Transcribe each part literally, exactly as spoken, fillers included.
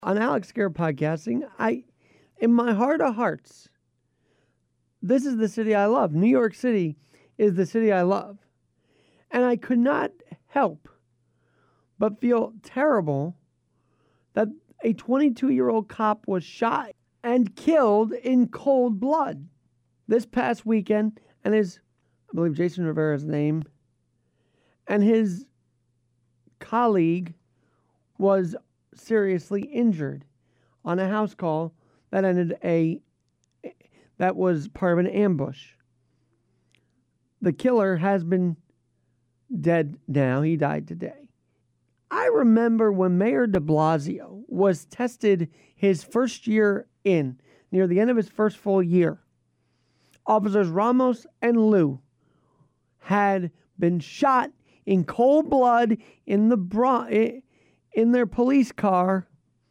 On Alex Scare Podcasting, I, in my heart of hearts, this is the city I love. New York City is the city I love. And I could not help but feel terrible that a twenty-two-year-old cop was shot and killed in cold blood this past weekend. And his, I believe Jason Rivera's name, and his colleague was seriously injured on a house call that ended a that was part of an ambush. The killer has been dead now. He died today. I remember when Mayor de Blasio was tested his first year in, near the end of his first full year. Officers Ramos and Liu had been shot in cold blood in the bra- in their police car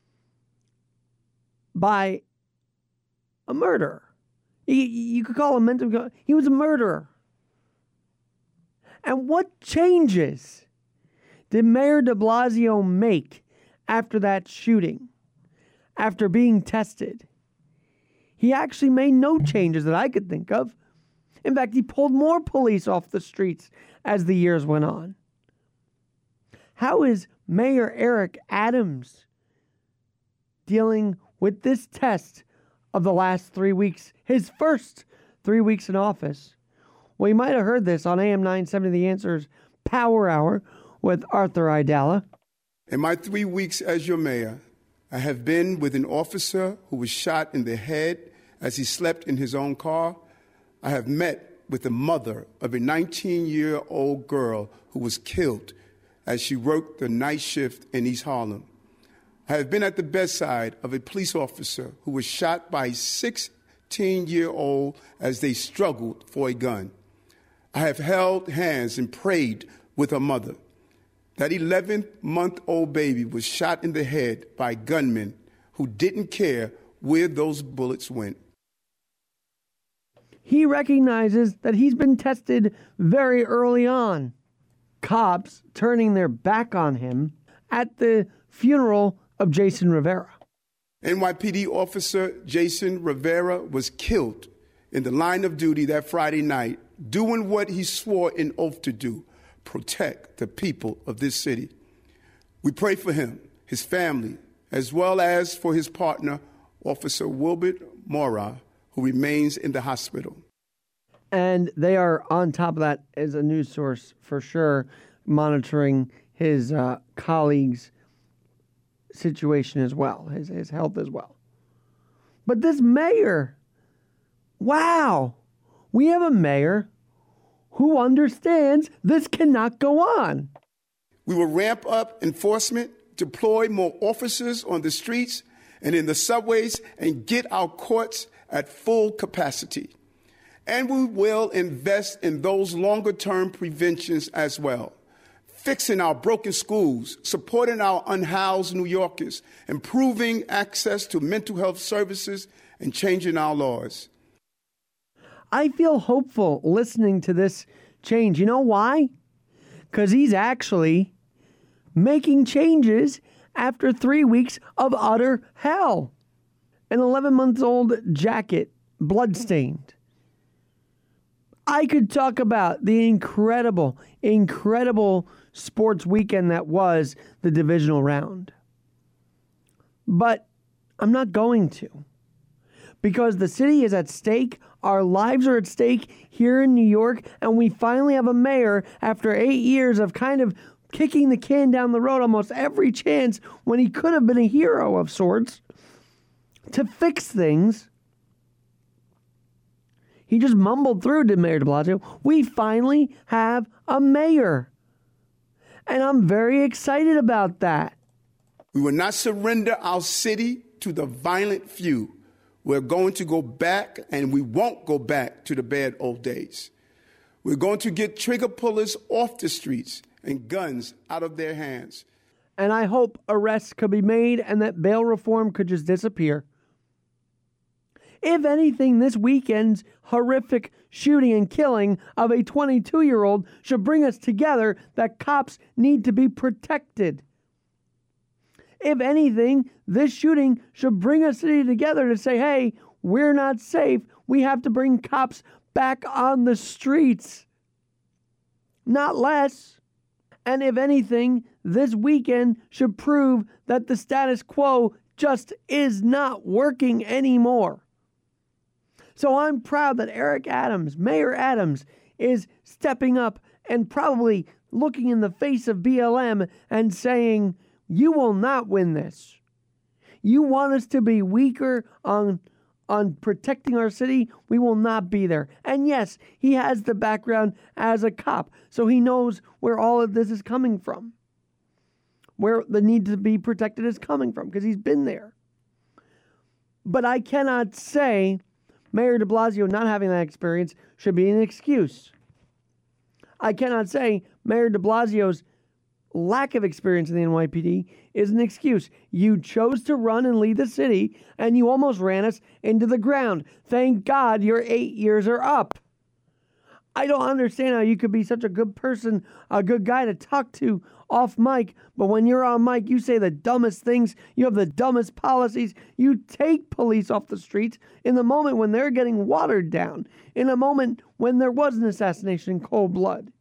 by a murderer. You, you could call him mental. He was a murderer. And what changes did Mayor de Blasio make after that shooting, after being tested? He actually made no changes that I could think of. In fact, he pulled more police off the streets as the years went on. How is Mayor Eric Adams dealing with this test of the last three weeks, his first three weeks in office? Well, you might have heard this on A M nine seventy The Answer's Power Hour with Arthur Aidala. In my three weeks as your mayor, I have been with an officer who was shot in the head as he slept in his own car. I have met with the mother of a nineteen-year-old girl who was killed as she worked the night shift in East Harlem. I have been at the bedside of a police officer who was shot by a sixteen-year-old as they struggled for a gun. I have held hands and prayed with her mother. That eleven-month-old baby was shot in the head by gunmen who didn't care where those bullets went. He recognizes that he's been tested very early on. Cops turning their back on him at the funeral of Jason Rivera. N Y P D officer Jason Rivera was killed in the line of duty that Friday night, doing what he swore an oath to do, protect the people of this city. We pray for him, his family, as well as for his partner, Officer Wilbert Mora, who remains in the hospital. And they are on top of that as a news source for sure, monitoring his uh, colleagues' situation as well, his, his health as well. But this mayor, wow, we have a mayor who understands this cannot go on. We will ramp up enforcement, deploy more officers on the streets and in the subways, and get our courts at full capacity. And we will invest in those longer-term preventions as well, fixing our broken schools, supporting our unhoused New Yorkers, improving access to mental health services, and changing our laws. I feel hopeful listening to this change. You know why? Because he's actually making changes after three weeks of utter hell. An eleven-month-old jacket, bloodstained. I could talk about the incredible, incredible sports weekend that was the divisional round. But I'm not going to. Because the city is at stake, our lives are at stake here in New York, and we finally have a mayor after eight years of kind of kicking the can down the road almost every chance when he could have been a hero of sorts to fix things. He just mumbled through, did Mayor de Blasio. We finally have a mayor. And I'm very excited about that. We will not surrender our city to the violent few. We're going to go back, and we won't go back to the bad old days. We're going to get trigger pullers off the streets and guns out of their hands. And I hope arrests could be made and that bail reform could just disappear. If anything, this weekend's horrific shooting and killing of a twenty-two-year-old should bring us together that cops need to be protected. If anything, this shooting should bring a city together to say, hey, we're not safe. We have to bring cops back on the streets. Not less. And if anything, this weekend should prove that the status quo just is not working anymore. So I'm proud that Eric Adams, Mayor Adams, is stepping up and probably looking in the face of B L M and saying, you will not win this. You want us to be weaker on on protecting our city, we will not be there. And yes, he has the background as a cop, so he knows where all of this is coming from, where the need to be protected is coming from, because he's been there. But I cannot say Mayor de Blasio not having that experience should be an excuse. I cannot say Mayor de Blasio's lack of experience in the N Y P D is an excuse. You chose to run and lead the city, and you almost ran us into the ground. Thank God your eight years are up. I don't understand how you could be such a good person, a good guy to talk to off mic, but when you're on mic, you say the dumbest things, you have the dumbest policies, you take police off the streets in the moment when they're getting watered down, in a moment when there was an assassination in cold blood.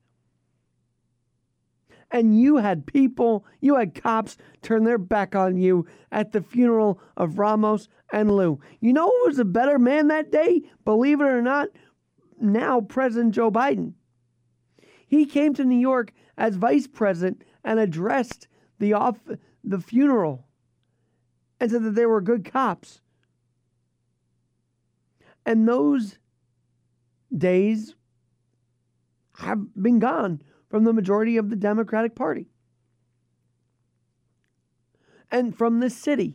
And you had people, you had cops turn their back on you at the funeral of Ramos and Lou. You know who was a better man that day? Believe it or not, now President Joe Biden. He came to New York as vice president and addressed the off the funeral and said that they were good cops. And those days have been gone from the majority of the Democratic Party and from this city.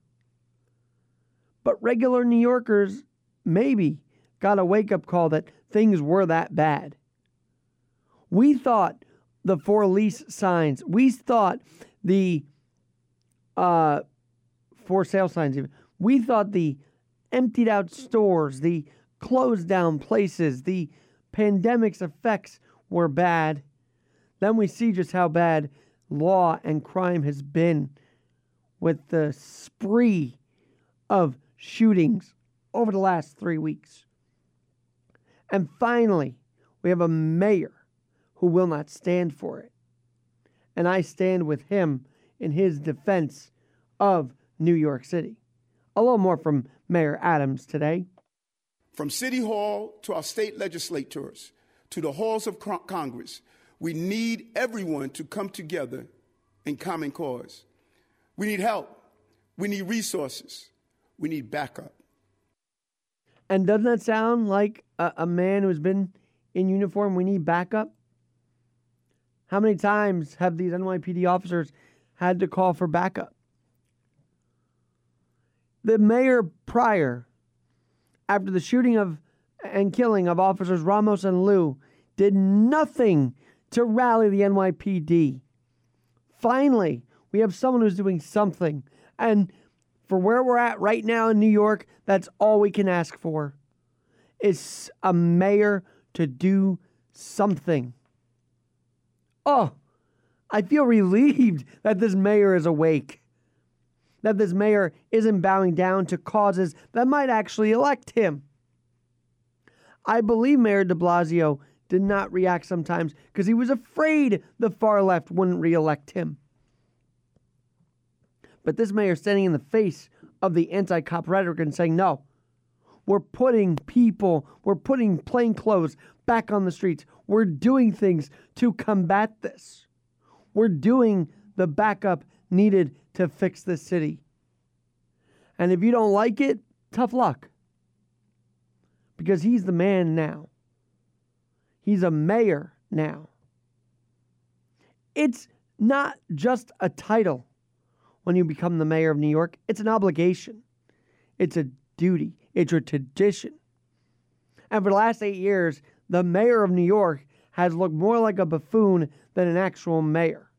But regular New Yorkers maybe got a wake-up call that things were that bad. We thought the for lease signs, we thought the uh, for sale signs even, we thought the emptied out stores, the closed down places, the pandemic's effects were bad. Then we see just how bad law and crime has been with the spree of shootings over the last three weeks. And finally, we have a mayor who will not stand for it. And I stand with him in his defense of New York City. A little more from Mayor Adams today. From City Hall to our state legislatures, to the halls of Congress, we need everyone to come together in common cause. We need help. We need resources. We need backup. And doesn't that sound like a, a man who's been in uniform? We need backup. How many times have these N Y P D officers had to call for backup? The mayor prior, after the shooting of and killing of officers Ramos and Lou, did nothing to rally the N Y P D. Finally, we have someone who's doing something. And for where we're at right now in New York, that's all we can ask for, is a mayor to do something. Oh, I feel relieved that this mayor is awake, that this mayor isn't bowing down to causes that might actually elect him. I believe Mayor de Blasio did not react sometimes because he was afraid the far left wouldn't reelect him. But this mayor standing in the face of the anti-cop rhetoric and saying, no, we're putting people, we're putting plainclothes back on the streets. We're doing things to combat this. We're doing the backup needed to fix this city. And if you don't like it, tough luck. Because he's the man now. He's a mayor now. It's not just a title when you become the mayor of New York. It's an obligation. It's a duty. It's a tradition. And for the last eight years, the mayor of New York has looked more like a buffoon than an actual mayor.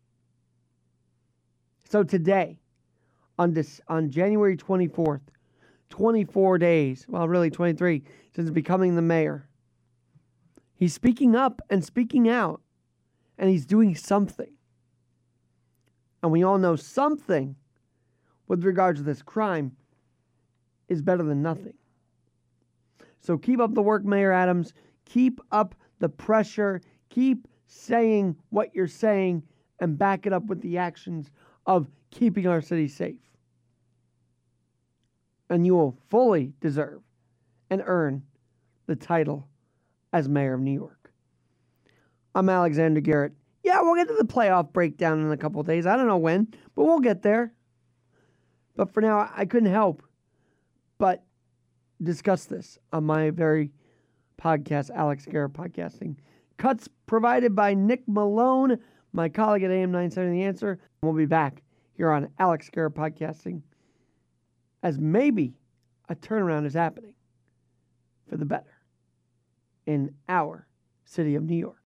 So today, on this, on January twenty-fourth, twenty-four days, well, really twenty-three, since becoming the mayor, he's speaking up and speaking out, and he's doing something. And we all know something with regards to this crime is better than nothing. So keep up the work, Mayor Adams. Keep up the pressure. Keep saying what you're saying and back it up with the actions of keeping our city safe. And you will fully deserve and earn the title as Mayor of New York. I'm Alexander Garrett. Yeah, we'll get to the playoff breakdown in a couple of days. I don't know when, but we'll get there. But for now, I couldn't help but discuss this on my very podcast, Alex Garrett Podcasting. Cuts provided by Nick Malone, my colleague at A M nine seventy The Answer. We'll be back here on Alex Garrett Podcasting as maybe a turnaround is happening for the better in our city of New York.